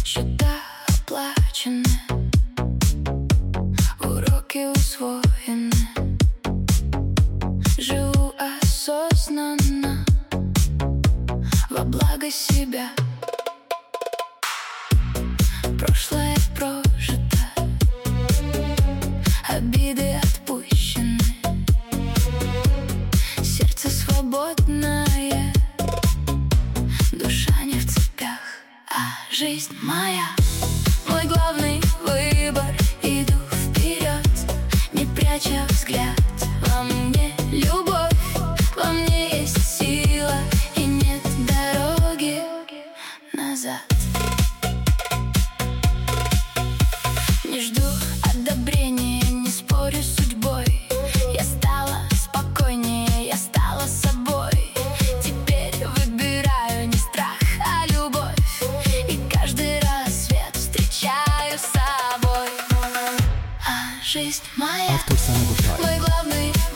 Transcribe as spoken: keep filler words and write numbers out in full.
Счета оплачены, уроки усвоены. Живу осознанно, во благо себя. Прошлое прожито, обиды отпущены. Сердце свободное, душа не в цепях, а жизнь моя. Мой главный выбор, иду вперед, не пряча взгляд. Во мне любовь, во мне есть сила, и нет дороги назад. Не жду одобрения, не спорю с судьбой. Я стала спокойнее, я стала собой. Теперь выбираю не страх, а любовь, и каждый рассвет встречаю с собой. А жизнь моя, мой главный